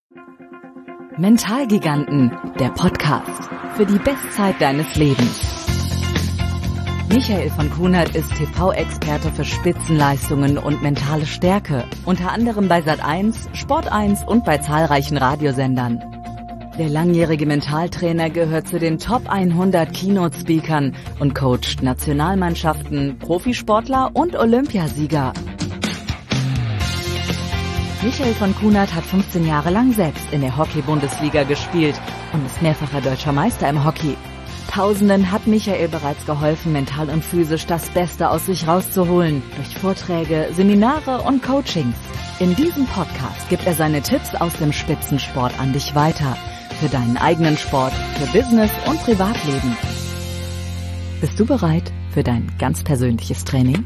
Mentalgiganten, der Podcast für die Bestzeit deines Lebens. Michael von Kunert ist TV-Experte für Spitzenleistungen und mentale Stärke, unter anderem bei Sat.1, Sport1 und bei zahlreichen Radiosendern. Der langjährige Mentaltrainer gehört zu den Top 100 Keynote-Speakern und coacht Nationalmannschaften, Profisportler und Olympiasieger. Michael von Kunert hat 15 Jahre lang selbst in der Hockey-Bundesliga gespielt und ist mehrfacher deutscher Meister im Hockey. Tausenden hat Michael bereits geholfen, mental und physisch das Beste aus sich rauszuholen, durch Vorträge, Seminare und Coachings. In diesem Podcast gibt er seine Tipps aus dem Spitzensport an dich weiter. Für deinen eigenen Sport, für Business und Privatleben. Bist du bereit für dein ganz persönliches Training?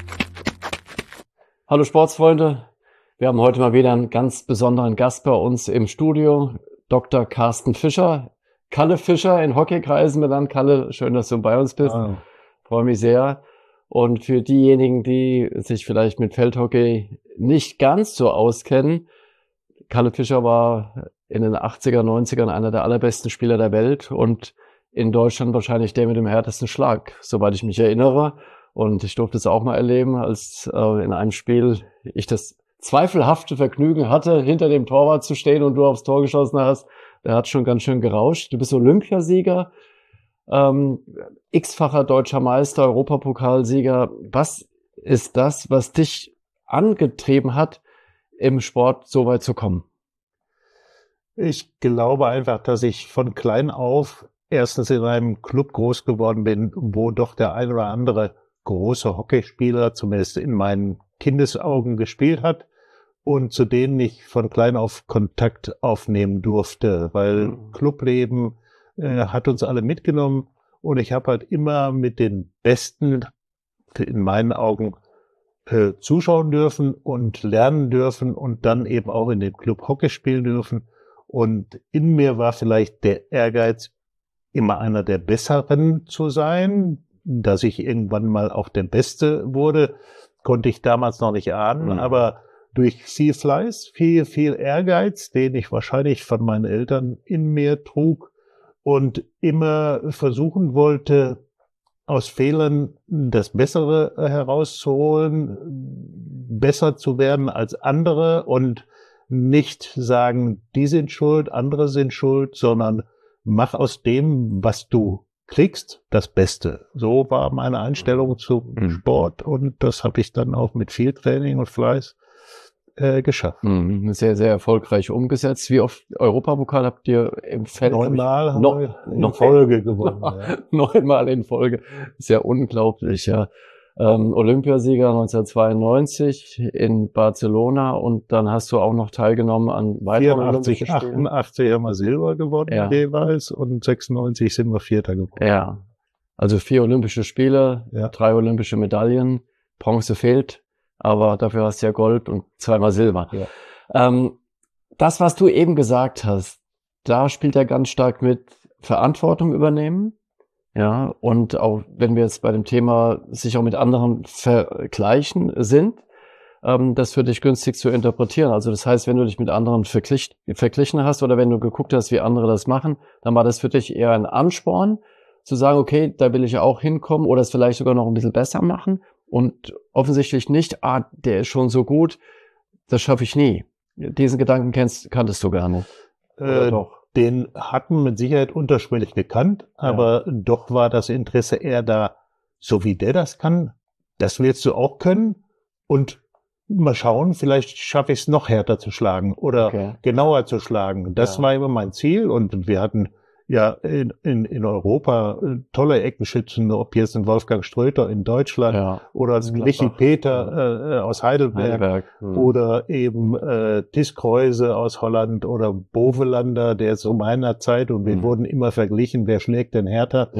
Hallo Sportsfreunde, wir haben heute mal wieder einen ganz besonderen Gast bei uns im Studio, Dr. Carsten Fischer, Kalle Fischer in Hockeykreisen benannt. Kalle, schön, dass du bei uns bist. Oh. Freue mich sehr. Und für diejenigen, die sich vielleicht mit Feldhockey nicht ganz so auskennen, Kalle Fischer war in den 80er, 90ern einer der allerbesten Spieler der Welt und in Deutschland wahrscheinlich der mit dem härtesten Schlag, soweit ich mich erinnere. Und ich durfte es auch mal erleben, als in einem Spiel ich das zweifelhafte Vergnügen hatte, hinter dem Torwart zu stehen und du aufs Tor geschossen hast. Der hat schon ganz schön gerauscht. Du bist Olympiasieger, x-facher deutscher Meister, Europapokalsieger. Was ist das, was dich angetrieben hat, im Sport so weit zu kommen? Ich glaube einfach, dass ich von klein auf erstens in einem Club groß geworden bin, wo doch der ein oder andere große Hockeyspieler zumindest in meinen Kindesaugen gespielt hat und zu denen ich von klein auf Kontakt aufnehmen durfte, weil Clubleben hat uns alle mitgenommen und ich habe halt immer mit den Besten in meinen Augen zuschauen dürfen und lernen dürfen und dann eben auch in dem Club Hockey spielen dürfen. Und in mir war vielleicht der Ehrgeiz, immer einer der Besseren zu sein. Dass ich irgendwann mal auch der Beste wurde, konnte ich damals noch nicht ahnen. Aber durch viel Fleiß, viel Ehrgeiz, den ich wahrscheinlich von meinen Eltern in mir trug und immer versuchen wollte, aus Fehlern das Bessere herauszuholen, besser zu werden als andere und nicht sagen, die sind schuld, andere sind schuld, sondern mach aus dem, was du kriegst, das Beste. So war meine Einstellung zum Sport und das habe ich dann auch mit viel Training und Fleiß geschafft. Sehr, sehr erfolgreich umgesetzt. Wie oft Europapokal habt ihr im Feld? 9-mal haben wir in Folge gewonnen. Ja. 9-mal in Folge. Ist ja unglaublich, ja. Olympiasieger 1992 in Barcelona und dann hast du auch noch teilgenommen an weiteren Olympischen Spielen. 88 haben wir Silber gewonnen jeweils und 96 sind wir Vierter geworden. Ja, also 4 Olympische Spiele, 3 olympische Medaillen, Bronze fehlt, aber dafür hast du ja Gold und 2-mal Silber. Ja. Das, was du eben gesagt hast, da spielt er ganz stark mit Verantwortung übernehmen. Ja, und auch wenn wir jetzt bei dem Thema sich auch mit anderen vergleichen sind, das für dich günstig zu interpretieren. Also das heißt, wenn du dich mit anderen verglichen hast oder wenn du geguckt hast, wie andere das machen, dann war das für dich eher ein Ansporn, zu sagen, okay, da will ich auch hinkommen oder es vielleicht sogar noch ein bisschen besser machen und offensichtlich nicht, der ist schon so gut, das schaffe ich nie. Diesen Gedanken kanntest du gar nicht. Oder doch? Den hatten mit Sicherheit unterschwellig gekannt, aber doch war das Interesse eher da, so wie der das kann, das willst du auch können und mal schauen, vielleicht schaffe ich es noch härter zu schlagen oder genauer zu schlagen. Das war immer mein Ziel und wir hatten ja in Europa tolle Eckenschützen, ob jetzt ein Wolfgang Ströter in Deutschland oder Michi Peter aus Heidelberg. Oder eben Tis Kreuze aus Holland oder Bovelander, der zu meiner Zeit, und wir wurden immer verglichen, wer schlägt denn härter.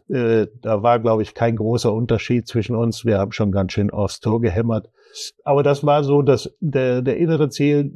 Da war, glaube ich, kein großer Unterschied zwischen uns. Wir haben schon ganz schön aufs Tor gehämmert. Aber das war so das innere Ziel,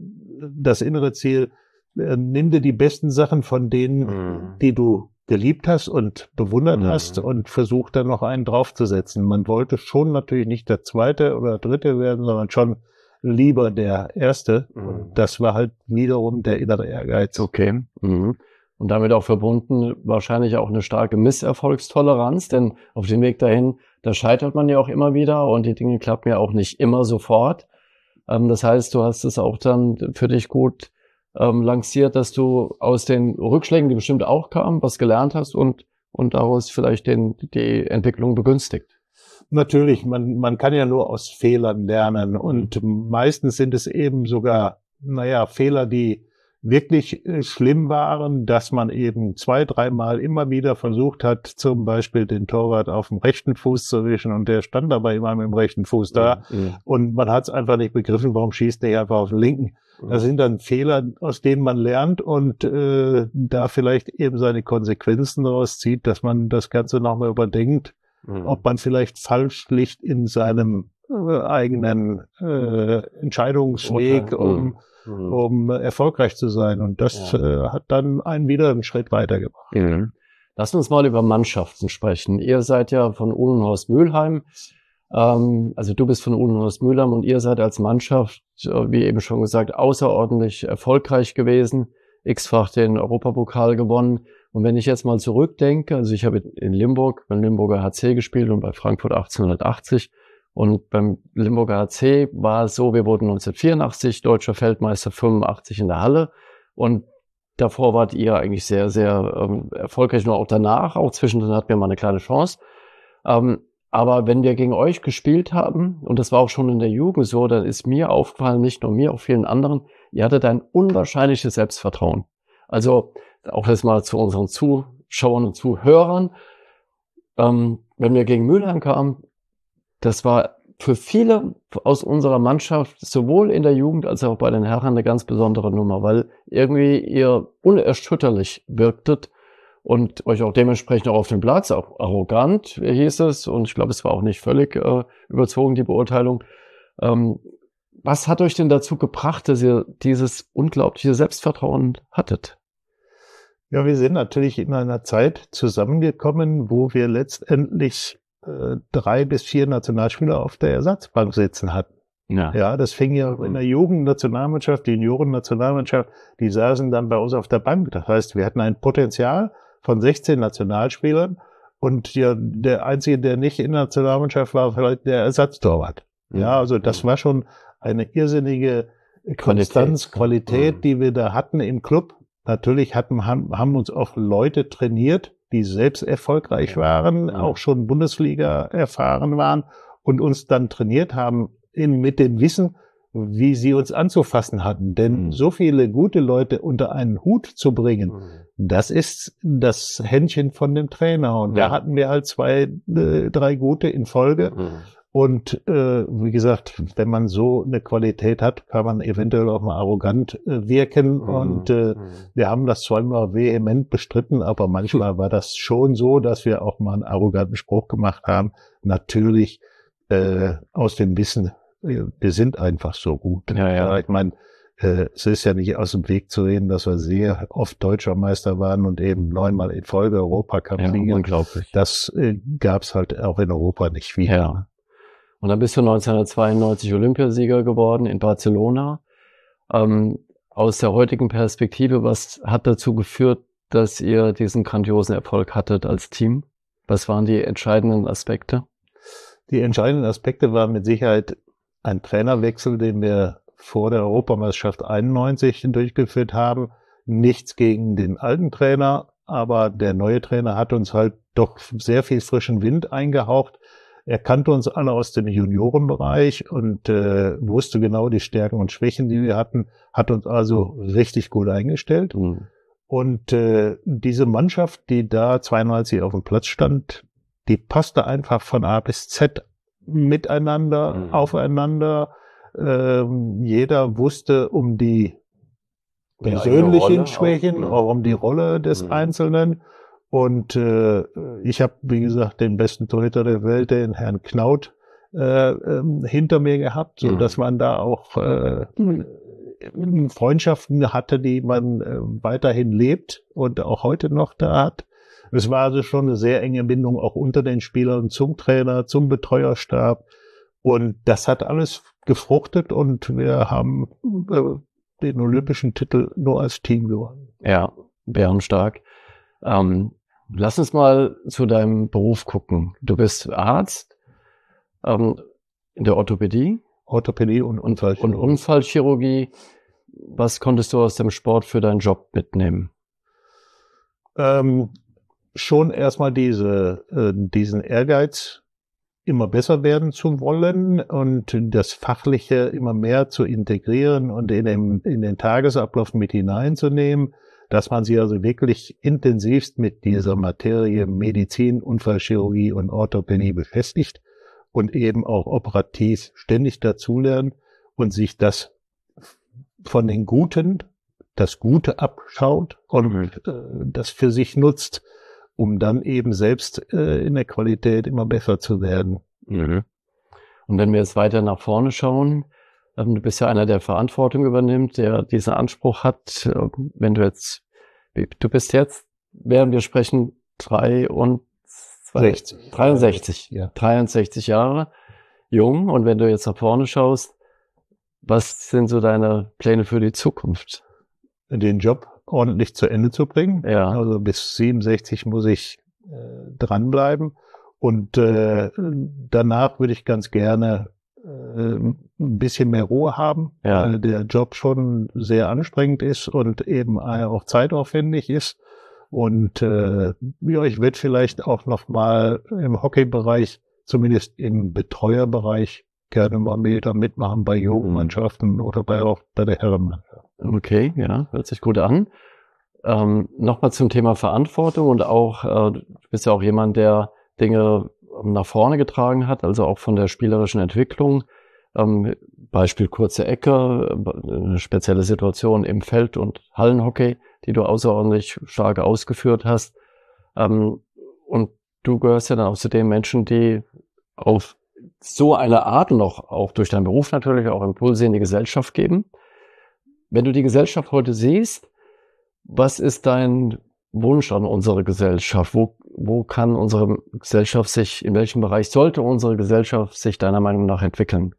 nimm dir die besten Sachen von denen, die du geliebt hast und bewundert hast und versuch dann noch einen draufzusetzen. Man wollte schon natürlich nicht der Zweite oder Dritte werden, sondern schon lieber der Erste. Und das war halt wiederum der innere Ehrgeiz. Okay. Mhm. Und damit auch verbunden wahrscheinlich auch eine starke Misserfolgstoleranz, denn auf dem Weg dahin, da scheitert man ja auch immer wieder und die Dinge klappen ja auch nicht immer sofort. Das heißt, du hast es auch dann für dich gut lanciert, dass du aus den Rückschlägen, die bestimmt auch kamen, was gelernt hast und daraus vielleicht die Entwicklung begünstigt. Natürlich, man kann ja nur aus Fehlern lernen und meistens sind es eben sogar, Fehler, die wirklich schlimm waren, dass man eben 2-3 Mal immer wieder versucht hat, zum Beispiel den Torwart auf dem rechten Fuß zu erwischen und der stand aber immer mit dem rechten Fuß da und man hat es einfach nicht begriffen, warum schießt der einfach auf den linken. Das sind dann Fehler, aus denen man lernt und da vielleicht eben seine Konsequenzen daraus zieht, dass man das Ganze nochmal überdenkt, ob man vielleicht falsch liegt in seinem eigenen Entscheidungsweg, um erfolgreich zu sein. Und das hat dann einen wieder einen Schritt weitergebracht. Lass uns mal über Mannschaften sprechen. Ihr seid ja von Uhlenhorst Mülheim. Also du bist von Uhlenhorst Mülheim und ihr seid als Mannschaft, wie eben schon gesagt, außerordentlich erfolgreich gewesen. X-fach den Europapokal gewonnen. Und wenn ich jetzt mal zurückdenke, also ich habe in Limburg beim Limburger HC gespielt und bei Frankfurt 1880. Und beim Limburger HC war es so, wir wurden 1984 deutscher Feldmeister, 85 in der Halle. Und davor wart ihr eigentlich sehr, sehr erfolgreich, nur auch danach. Auch zwischendrin hatten wir mal eine kleine Chance. Aber wenn wir gegen euch gespielt haben, und das war auch schon in der Jugend so, dann ist mir aufgefallen, nicht nur mir, auch vielen anderen, ihr hattet ein unwahrscheinliches Selbstvertrauen. Also auch das mal zu unseren Zuschauern und Zuhörern. Wenn wir gegen Mülheim kamen, das war für viele aus unserer Mannschaft sowohl in der Jugend als auch bei den Herren eine ganz besondere Nummer, weil irgendwie ihr unerschütterlich wirktet und euch auch dementsprechend auch auf dem Platz, auch arrogant hieß es, und ich glaube, es war auch nicht völlig überzogen, die Beurteilung. Was hat euch denn dazu gebracht, dass ihr dieses unglaubliche Selbstvertrauen hattet? Ja, wir sind natürlich in einer Zeit zusammengekommen, wo wir letztendlich 3 bis 4 Nationalspieler auf der Ersatzbank sitzen hatten. Ja, das fing ja in der Jugendnationalmannschaft, die Juniorennationalmannschaft, die saßen dann bei uns auf der Bank. Das heißt, wir hatten ein Potenzial von 16 Nationalspielern und ja, der Einzige, der nicht in der Nationalmannschaft war, vielleicht der Ersatztorwart. Ja, also das war schon eine irrsinnige Qualität, die wir da hatten im Club. Natürlich haben uns auch Leute trainiert, die selbst erfolgreich waren, auch schon Bundesliga erfahren waren und uns dann trainiert haben mit dem Wissen, wie sie uns anzufassen hatten. Denn so viele gute Leute unter einen Hut zu bringen, das ist das Händchen von dem Trainer. Und da hatten wir halt 2, 3 gute in Folge. Und wie gesagt, wenn man so eine Qualität hat, kann man eventuell auch mal arrogant wirken. Und wir haben das zweimal vehement bestritten, aber manchmal war das schon so, dass wir auch mal einen arroganten Spruch gemacht haben. Natürlich aus dem Wissen, wir sind einfach so gut. Ja. Ich meine, es ist ja nicht aus dem Weg zu reden, dass wir sehr oft Deutscher Meister waren und eben 9-mal in Folge Europacup-Sieger. Unglaublich. Das gab's halt auch in Europa nicht wieder. Ja. Und dann bist du 1992 Olympiasieger geworden in Barcelona. Aus der heutigen Perspektive, was hat dazu geführt, dass ihr diesen grandiosen Erfolg hattet als Team? Was waren die entscheidenden Aspekte? Die entscheidenden Aspekte waren mit Sicherheit ein Trainerwechsel, den wir vor der Europameisterschaft 91 durchgeführt haben. Nichts gegen den alten Trainer, aber der neue Trainer hat uns halt doch sehr viel frischen Wind eingehaucht. Er kannte uns alle aus dem Juniorenbereich und wusste genau die Stärken und Schwächen, die wir hatten, hat uns also richtig gut eingestellt. Und diese Mannschaft, die da 92 auf dem Platz stand, die passte einfach von A bis Z miteinander, aufeinander. Jeder wusste um die persönlichen Schwächen, auch um die Rolle des Einzelnen. Und ich habe, wie gesagt, den besten Torhüter der Welt, den Herrn Knaut, hinter mir gehabt, so dass man da auch Freundschaften hatte, die man weiterhin lebt und auch heute noch da hat. Es war also schon eine sehr enge Bindung auch unter den Spielern zum Trainer, zum Betreuerstab. Und das hat alles gefruchtet und wir haben den olympischen Titel nur als Team gewonnen. Ja, bärenstark. Lass uns mal zu deinem Beruf gucken. Du bist Arzt in der Orthopädie. Orthopädie und Unfallchirurgie. Und Unfallchirurgie. Was konntest du aus dem Sport für deinen Job mitnehmen? Schon erstmal diesen Ehrgeiz, immer besser werden zu wollen und das Fachliche immer mehr zu integrieren und in den Tagesablauf mit hineinzunehmen, dass man sich also wirklich intensivst mit dieser Materie Medizin, Unfallchirurgie und Orthopädie beschäftigt und eben auch operativ ständig dazulernt und sich das von den Guten, das Gute abschaut und das für sich nutzt, um dann eben selbst in der Qualität immer besser zu werden. Mhm. Und wenn wir jetzt weiter nach vorne schauen, du bist ja einer, der Verantwortung übernimmt, der diesen Anspruch hat, wenn du bist jetzt, während wir sprechen, 63 Jahre jung, und wenn du jetzt nach vorne schaust, was sind so deine Pläne für die Zukunft? Den Job ordentlich zu Ende zu bringen. Ja. Also bis 67 muss ich dranbleiben. Und danach würde ich ganz gerne ein bisschen mehr Ruhe haben, weil der Job schon sehr anstrengend ist und eben auch zeitaufwendig ist. Und ich werde vielleicht auch noch mal im Hockeybereich, zumindest im Betreuerbereich, gerne mal wieder mitmachen bei Jugendmannschaften oder auch bei der Herrenmannschaft. Okay, ja, hört sich gut an. Nochmal zum Thema Verantwortung und auch, du bist ja auch jemand, der Dinge nach vorne getragen hat, also auch von der spielerischen Entwicklung. Beispiel kurze Ecke, eine spezielle Situation im Feld- und Hallenhockey, die du außerordentlich stark ausgeführt hast. Und du gehörst ja dann auch zu den Menschen, die auf so eine Art und auch durch deinen Beruf natürlich auch Impulse in die Gesellschaft geben. Wenn du die Gesellschaft heute siehst, was ist dein Wunsch an unsere Gesellschaft? Wo kann unsere Gesellschaft in welchem Bereich sollte unsere Gesellschaft sich deiner Meinung nach entwickeln?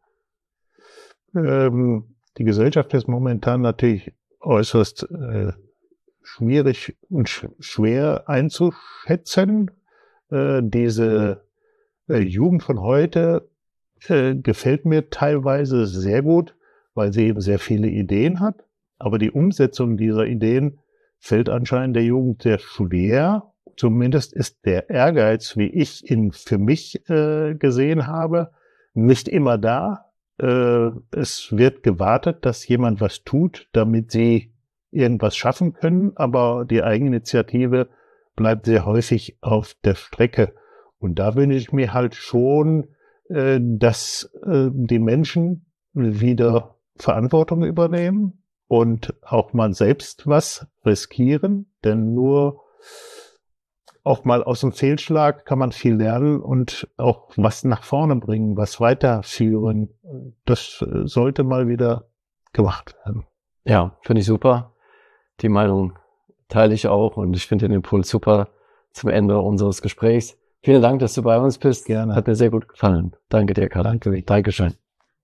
Die Gesellschaft ist momentan natürlich äußerst schwierig und schwer einzuschätzen. Diese Jugend von heute gefällt mir teilweise sehr gut, weil sie eben sehr viele Ideen hat. Aber die Umsetzung dieser Ideen fällt anscheinend der Jugend sehr schwer. Zumindest ist der Ehrgeiz, wie ich ihn für mich gesehen habe, nicht immer da. Es wird gewartet, dass jemand was tut, damit sie irgendwas schaffen können, aber die Eigeninitiative bleibt sehr häufig auf der Strecke. Und da wünsche ich mir halt schon, dass die Menschen wieder Verantwortung übernehmen und auch mal selbst was riskieren, denn nur auch mal aus dem Fehlschlag kann man viel lernen und auch was nach vorne bringen, was weiterführen. Das sollte mal wieder gemacht werden. Ja, finde ich super. Die Meinung teile ich auch und ich finde den Impuls super zum Ende unseres Gesprächs. Vielen Dank, dass du bei uns bist. Gerne. Hat mir sehr gut gefallen. Danke dir, Karl. Danke. Dankeschön.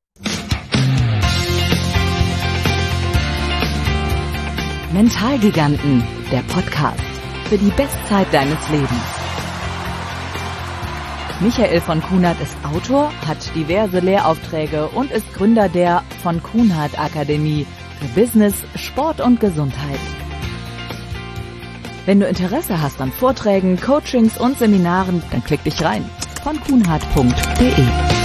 Mentalgiganten, der Podcast für die Bestzeit deines Lebens. Michael von Kunert ist Autor, hat diverse Lehraufträge und ist Gründer der von Kunert Akademie für Business, Sport und Gesundheit. Wenn du Interesse hast an Vorträgen, Coachings und Seminaren, dann klick dich rein. von kunert.de